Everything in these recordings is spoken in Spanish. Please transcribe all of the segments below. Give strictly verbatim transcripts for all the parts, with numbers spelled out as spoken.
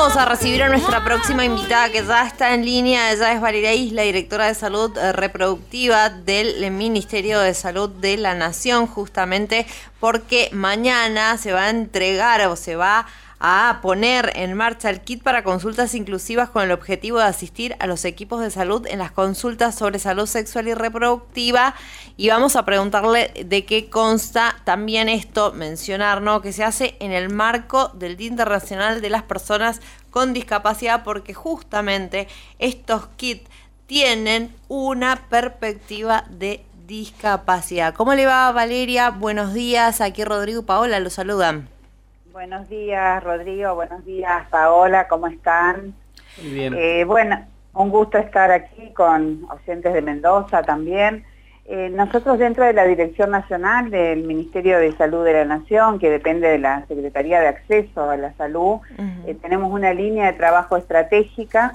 Vamos a recibir a nuestra próxima invitada que ya está en línea. Ella es Valeria Isla, directora de Salud Reproductiva del Ministerio de Salud de la Nación, justamente porque mañana se va a entregar o se va a poner en marcha el kit para consultas inclusivas con el objetivo de asistir a los equipos de salud en las consultas sobre salud sexual y reproductiva. Y vamos a preguntarle de qué consta también esto, mencionar, ¿no?, que se hace en el marco del Día Internacional de las Personas con Discapacidad, porque justamente estos kits tienen una perspectiva de discapacidad. ¿Cómo le va, Valeria? Buenos días, aquí Rodrigo y Paola lo saludan. Buenos días, Rodrigo. Buenos días, Paola. ¿Cómo están? Muy bien. Eh, bueno, un gusto estar aquí con oyentes de Mendoza también. Eh, nosotros dentro de la Dirección Nacional del Ministerio de Salud de la Nación, que depende de la Secretaría de Acceso a la Salud, uh-huh. eh, tenemos una línea de trabajo estratégica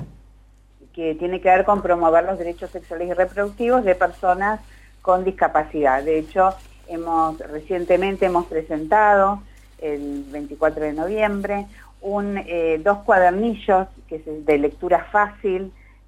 que tiene que ver con promover los derechos sexuales y reproductivos de personas con discapacidad. De hecho, hemos recientemente hemos presentado el veinticuatro de noviembre, un, eh, dos cuadernillos que es de lectura fácil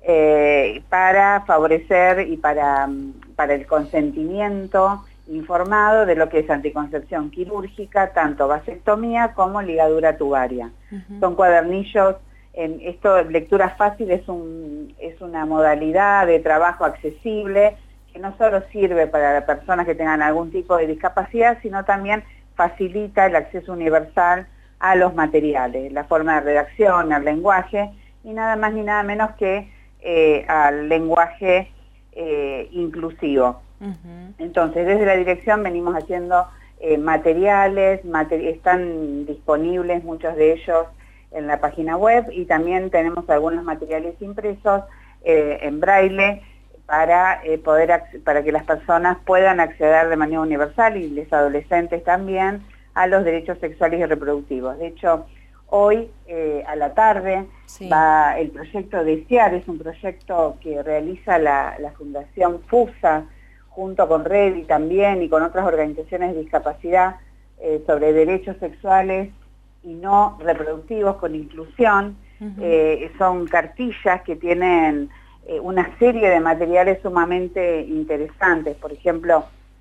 eh, para favorecer y para, para el consentimiento informado de lo que es anticoncepción quirúrgica, tanto vasectomía como ligadura tubaria. Uh-huh. Son cuadernillos, en esto lectura fácil es, un, es una modalidad de trabajo accesible que no solo sirve para las personas que tengan algún tipo de discapacidad, sino también facilita el acceso universal a los materiales, la forma de redacción, el lenguaje, y nada más ni nada menos que eh, al lenguaje eh, inclusivo. Uh-huh. Entonces, desde la dirección venimos haciendo eh, materiales, materi- están disponibles muchos de ellos en la página web, y también tenemos algunos materiales impresos eh, en braille, para eh, poder para que las personas puedan acceder de manera universal, y los adolescentes también, a los derechos sexuales y reproductivos. De hecho, hoy eh, a la tarde sí. va el proyecto Desear, es un proyecto que realiza la, la Fundación FUSA, junto con REDI también y con otras organizaciones de discapacidad, eh, sobre derechos sexuales y no reproductivos con inclusión. Uh-huh. eh, son cartillas que tienen una serie de materiales sumamente interesantes. Por ejemplo,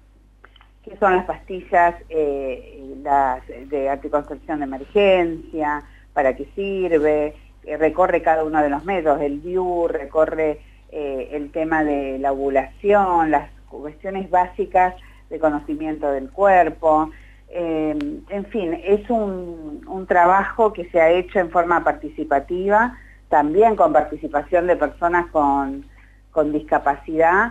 ¿qué son las pastillas eh, las de anticoncepción de emergencia? ¿Para qué sirve? Eh, recorre cada uno de los métodos, el D I U, recorre eh, el tema de la ovulación, las cuestiones básicas de conocimiento del cuerpo. Eh, en fin, es un, un trabajo que se ha hecho en forma participativa, también con participación de personas con, con discapacidad,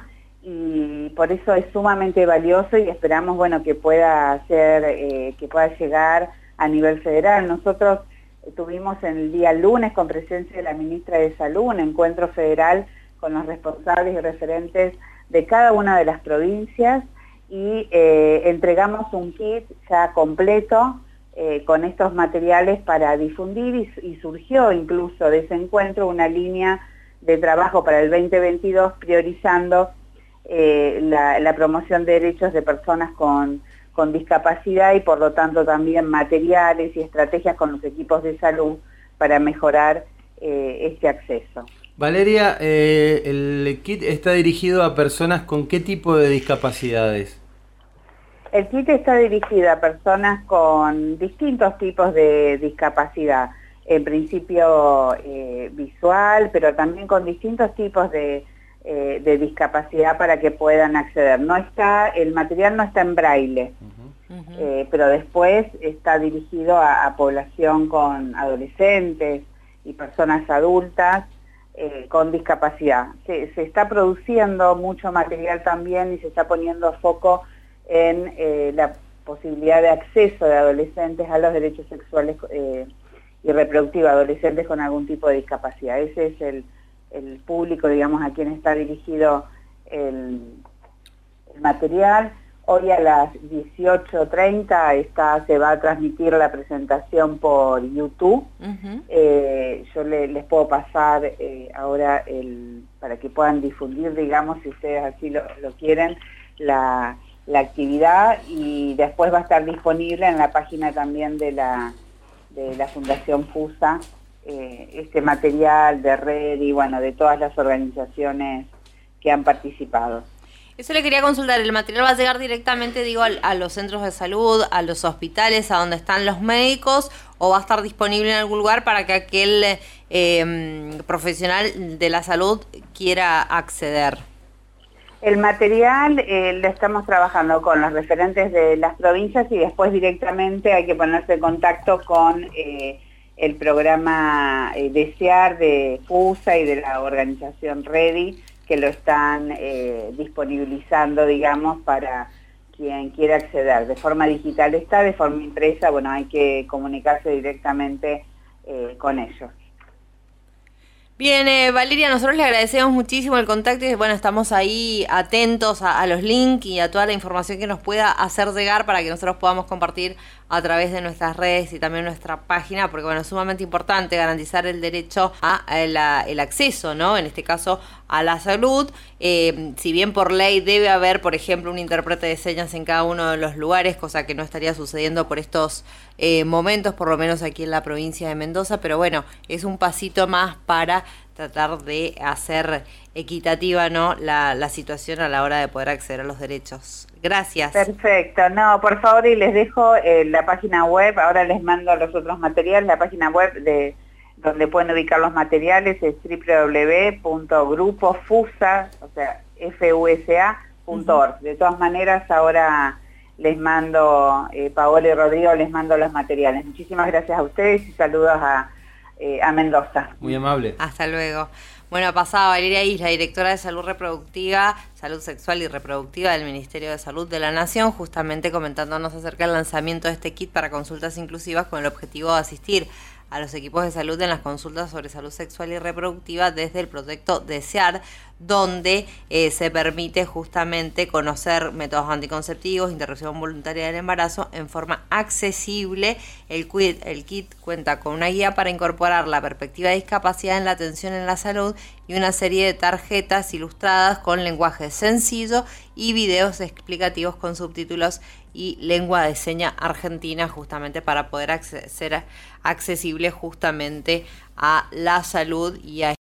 y por eso es sumamente valioso, y esperamos, bueno, que pueda ser, eh, que pueda llegar a nivel federal. Nosotros tuvimos el día lunes, con presencia de la ministra de Salud, un encuentro federal con los responsables y referentes de cada una de las provincias, y eh, entregamos un kit ya completo Eh, con estos materiales para difundir, y, y surgió incluso de ese encuentro una línea de trabajo para el veinte veintidós priorizando eh, la, la promoción de derechos de personas con, con discapacidad, y por lo tanto también materiales y estrategias con los equipos de salud para mejorar eh, este acceso. Valeria, eh, el kit está dirigido a personas con qué tipo de discapacidades. El kit está dirigido a personas con distintos tipos de discapacidad, en principio eh, visual, pero también con distintos tipos de, eh, de discapacidad para que puedan acceder. No está, el material no está en braille, uh-huh. Uh-huh. Eh, pero después está dirigido a, a población con adolescentes y personas adultas eh, con discapacidad. Se, se está produciendo mucho material también, y se está poniendo foco en eh, la posibilidad de acceso de adolescentes a los derechos sexuales eh, y reproductivos, adolescentes con algún tipo de discapacidad. Ese es el, el público, digamos, a quien está dirigido el, el material. Hoy a las dieciocho treinta está, se va a transmitir la presentación por YouTube. Uh-huh. eh, yo le, les puedo pasar eh, ahora, el, para que puedan difundir, digamos, si ustedes así lo, lo quieren, la... la actividad, y después va a estar disponible en la página también de la, de la Fundación FUSA eh, este material de red y bueno, de todas las organizaciones que han participado. Eso le quería consultar, ¿el material va a llegar directamente, digo, a, a los centros de salud, a los hospitales, a donde están los médicos, o va a estar disponible en algún lugar para que aquel eh, profesional de la salud quiera acceder? El material eh, lo estamos trabajando con los referentes de las provincias y después directamente hay que ponerse en contacto con eh, el programa eh, Desear de FUSA y de la organización REDI, que lo están eh, disponibilizando, digamos, para quien quiera acceder. De forma digital está, de forma impresa, bueno, hay que comunicarse directamente eh, con ellos. Bien, eh, Valeria, nosotros le agradecemos muchísimo el contacto y bueno, estamos ahí atentos a, a los links y a toda la información que nos pueda hacer llegar para que nosotros podamos compartir a través de nuestras redes y también nuestra página, porque bueno, es sumamente importante garantizar el derecho a, a la, el acceso, ¿no? En este caso, a la salud. Eh, si bien por ley debe haber, por ejemplo, un intérprete de señas en cada uno de los lugares, cosa que no estaría sucediendo por estos eh, momentos, por lo menos aquí en la provincia de Mendoza, pero bueno, es un pasito más para tratar de hacer equitativa, ¿no?, la, la situación a la hora de poder acceder a los derechos. Gracias. Perfecto. No, por favor, y les dejo eh, la página web, ahora les mando los otros materiales, la página web de donde pueden ubicar los materiales es doble u doble u doble u punto grupo fusa, o sea, F U S A punto org. Uh-huh. De todas maneras, ahora les mando, eh, Paola y Rodrigo, les mando los materiales. Muchísimas gracias a ustedes y saludos a Eh, a Mendoza. Muy amable. Hasta luego. Bueno, pasaba Valeria Isla, directora de Salud Reproductiva, Salud Sexual y Reproductiva del Ministerio de Salud de la Nación, justamente comentándonos acerca del lanzamiento de este kit para consultas inclusivas con el objetivo de asistir a los equipos de salud en las consultas sobre salud sexual y reproductiva desde el proyecto Desear, donde eh, se permite justamente conocer métodos anticonceptivos, interrupción voluntaria del embarazo en forma accesible. El, el kit cuenta con una guía para incorporar la perspectiva de discapacidad en la atención en la salud y una serie de tarjetas ilustradas con lenguaje sencillo y videos explicativos con subtítulos y lengua de seña argentina, justamente para poder ser accesible justamente a la salud y a